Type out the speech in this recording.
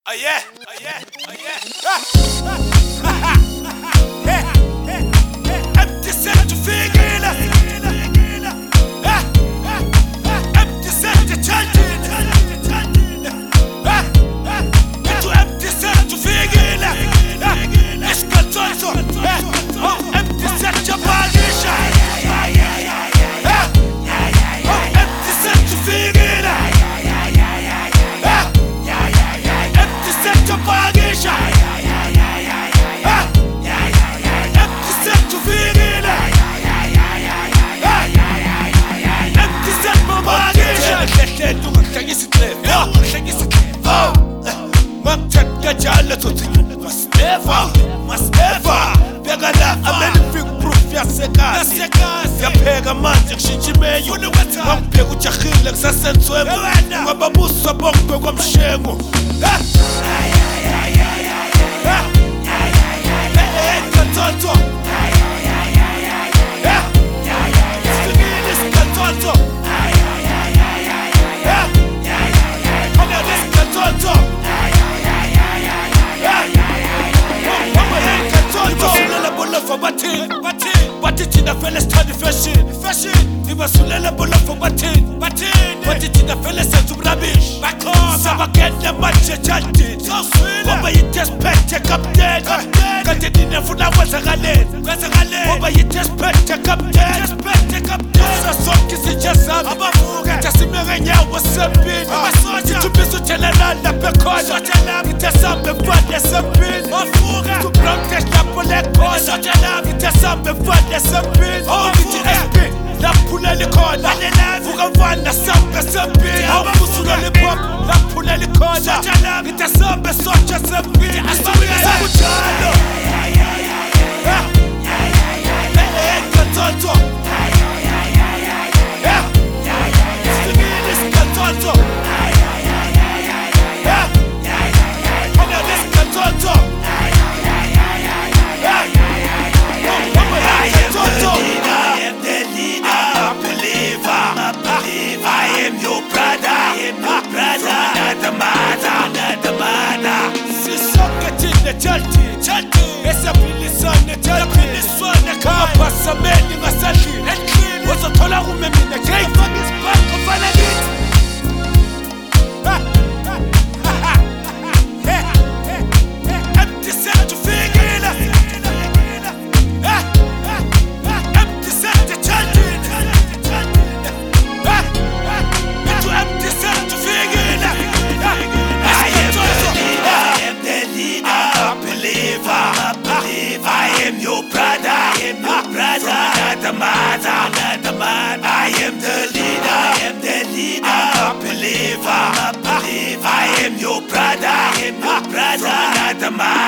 Oh yeah, oh yeah, oh yeah. Empty set to figure empty set to chanting. Into empty set to figure it's control. Empty set to bagisha. Empty set to figure empty set to bagisha. Empty set to figure empty set to bagisha. Must never Bega la amenific proof yapheka manje kushintshimeyo ngibheka ujahile kusasenzwemo ngababuso bonke kwamshengo Katonto But it in a fella study fashion. He was Sulella Bulla for Batin. But it in a fella said to rubbish. Back on, Saba get the match chanted. So sweet, over you just pet check up dead. Got it in a foot that was a galette. Over you just pet check up dead. Just pet check up dead. So sock is it just up. Just a million was something. To be so general, the pecan. It has some before there's something. To blank test up on that cause. It has some before there's something. Oh, it's la pula le corner. Fuga vana samba something. Oh, musula le pop. La pula le corner. It has some besocha something. I saw it as a muchalo. Katonto. Katonto. Chalti, esa pilisone, kama pasa meni ngasali, wazo tola umemina, kei fagis bako fanagit. Empty set to figure empty set to chanting. Into empty set to figure I am your brother, not the mother. I am the leader, I'm a believer. I am your brother, not the mother.